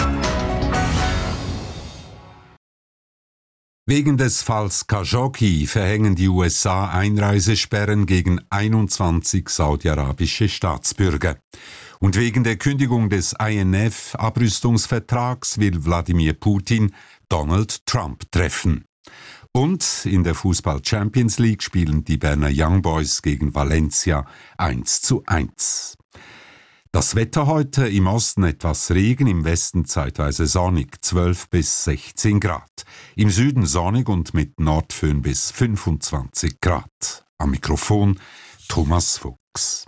Wegen des Falls Khashoggi verhängen die USA Einreisesperren gegen 21 saudi-arabische Staatsbürger. Und wegen der Kündigung des INF-Abrüstungsvertrags will Wladimir Putin Donald Trump treffen. Und in der Fußball-Champions League spielen die Berner Young Boys gegen Valencia 1:1. Das Wetter heute: im Osten etwas Regen, im Westen zeitweise sonnig, 12 bis 16 Grad. Im Süden sonnig und mit Nordföhn bis 25 Grad. Am Mikrofon Thomas Fuchs.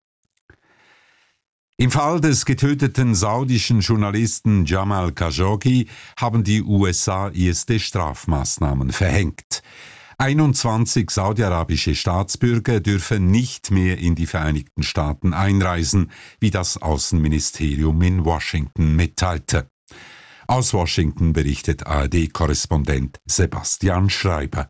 Im Fall des getöteten saudischen Journalisten Jamal Khashoggi haben die USA erste Strafmaßnahmen verhängt. 21 saudi-arabische Staatsbürger dürfen nicht mehr in die Vereinigten Staaten einreisen, wie das Außenministerium in Washington mitteilte. Aus Washington berichtet ARD-Korrespondent Sebastian Schreiber.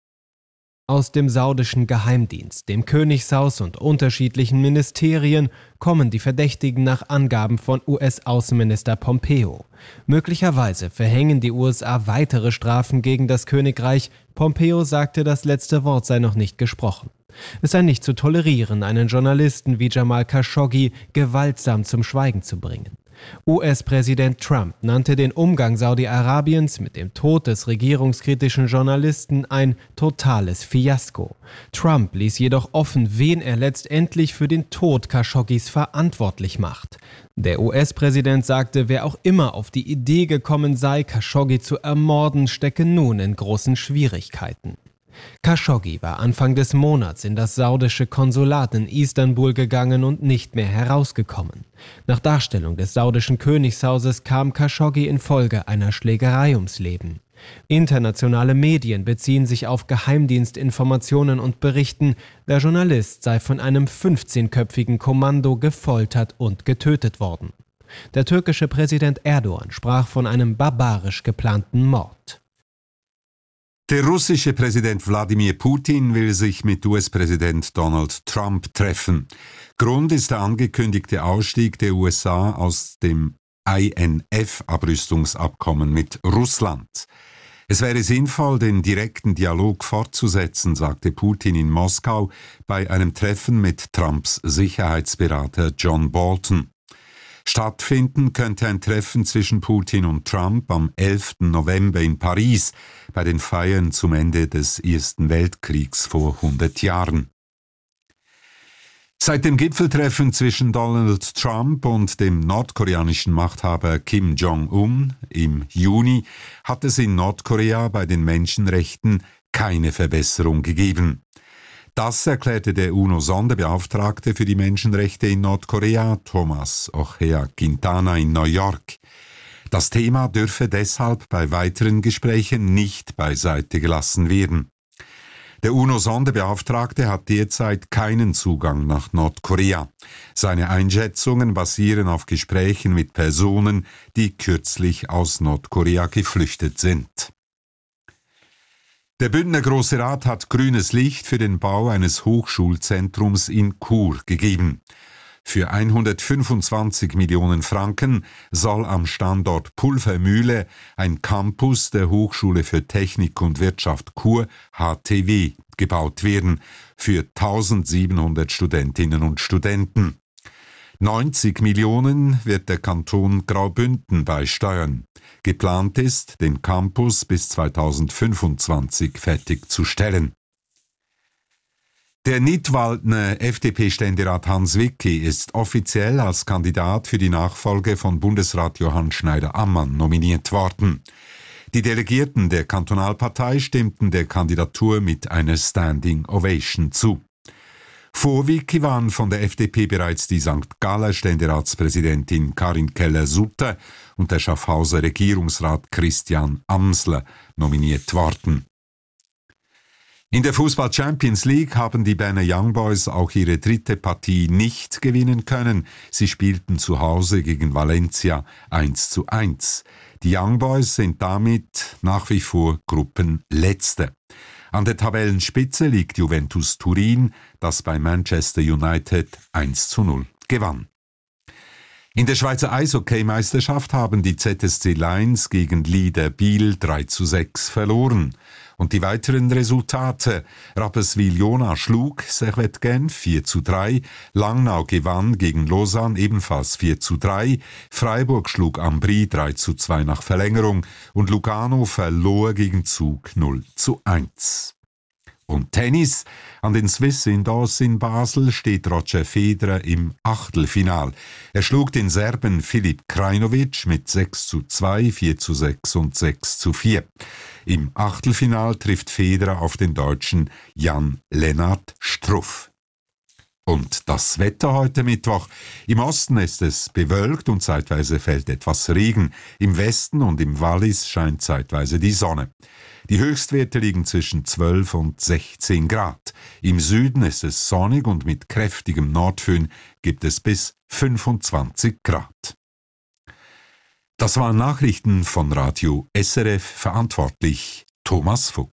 Aus dem saudischen Geheimdienst, dem Königshaus und unterschiedlichen Ministerien kommen die Verdächtigen nach Angaben von US-Außenminister Pompeo. Möglicherweise verhängen die USA weitere Strafen gegen das Königreich. Pompeo sagte, das letzte Wort sei noch nicht gesprochen. Es sei nicht zu tolerieren, einen Journalisten wie Jamal Khashoggi gewaltsam zum Schweigen zu bringen. US-Präsident Trump nannte den Umgang Saudi-Arabiens mit dem Tod des regierungskritischen Journalisten ein totales Fiasko. Trump ließ jedoch offen, wen er letztendlich für den Tod Khashoggis verantwortlich macht. Der US-Präsident sagte, wer auch immer auf die Idee gekommen sei, Khashoggi zu ermorden, stecke nun in großen Schwierigkeiten. Khashoggi war Anfang des Monats in das saudische Konsulat in Istanbul gegangen und nicht mehr herausgekommen. Nach Darstellung des saudischen Königshauses kam Khashoggi infolge einer Schlägerei ums Leben. Internationale Medien beziehen sich auf Geheimdienstinformationen und berichten, der Journalist sei von einem 15-köpfigen Kommando gefoltert und getötet worden. Der türkische Präsident Erdogan sprach von einem barbarisch geplanten Mord. Der russische Präsident Wladimir Putin will sich mit US-Präsident Donald Trump treffen. Grund ist der angekündigte Ausstieg der USA aus dem INF-Abrüstungsabkommen mit Russland. Es wäre sinnvoll, den direkten Dialog fortzusetzen, sagte Putin in Moskau bei einem Treffen mit Trumps Sicherheitsberater John Bolton. Stattfinden könnte ein Treffen zwischen Putin und Trump am 11. November in Paris bei den Feiern zum Ende des Ersten Weltkriegs vor 100 Jahren. Seit dem Gipfeltreffen zwischen Donald Trump und dem nordkoreanischen Machthaber Kim Jong-un im Juni hat es in Nordkorea bei den Menschenrechten keine Verbesserung gegeben. Das erklärte der UNO-Sonderbeauftragte für die Menschenrechte in Nordkorea, Thomas Ochea Quintana, in New York. Das Thema dürfe deshalb bei weiteren Gesprächen nicht beiseite gelassen werden. Der UNO-Sonderbeauftragte hat derzeit keinen Zugang nach Nordkorea. Seine Einschätzungen basieren auf Gesprächen mit Personen, die kürzlich aus Nordkorea geflüchtet sind. Der Bündner Grosse Rat hat grünes Licht für den Bau eines Hochschulzentrums in Chur gegeben. Für 125 Millionen Franken soll am Standort Pulvermühle ein Campus der Hochschule für Technik und Wirtschaft Chur HTW gebaut werden für 1700 Studentinnen und Studenten. 90 Millionen wird der Kanton Graubünden beisteuern. Geplant ist, den Campus bis 2025 fertigzustellen. Der Nidwaldner FDP-Ständerat Hans Wicki ist offiziell als Kandidat für die Nachfolge von Bundesrat Johann Schneider-Ammann nominiert worden. Die Delegierten der Kantonalpartei stimmten der Kandidatur mit einer Standing Ovation zu. Vor Wicki waren von der FDP bereits die St. Galler Ständeratspräsidentin Karin Keller-Sutter und der Schaffhauser Regierungsrat Christian Amsler nominiert worden. In der Fußball-Champions League haben die Berner Young Boys auch ihre dritte Partie nicht gewinnen können. Sie spielten zu Hause gegen Valencia 1:1. Die Young Boys sind damit nach wie vor Gruppenletzte. An der Tabellenspitze liegt Juventus Turin, das bei Manchester United 1:0 gewann. In der Schweizer Eishockey-Meisterschaft haben die ZSC Lions gegen Lieder Biel 3:6 verloren. Und die weiteren Resultate: Rapperswil-Jona schlug Servette Genf 4:3, Langnau gewann gegen Lausanne ebenfalls 4:3, Freiburg schlug Ambri 3:2 nach Verlängerung und Lugano verlor gegen Zug 0:1. Und Tennis. An den Swiss Indoors in Basel steht Roger Federer im Achtelfinal. Er schlug den Serben Filip Krajinovic mit 6:2, 4:6 und 6:4. Im Achtelfinal trifft Federer auf den Deutschen Jan-Lennart Struff. Und das Wetter heute Mittwoch. Im Osten ist es bewölkt und zeitweise fällt etwas Regen. Im Westen und im Wallis scheint zeitweise die Sonne. Die Höchstwerte liegen zwischen 12 und 16 Grad. Im Süden ist es sonnig und mit kräftigem Nordföhn gibt es bis 25 Grad. Das waren Nachrichten von Radio SRF, verantwortlich Thomas Fuchs.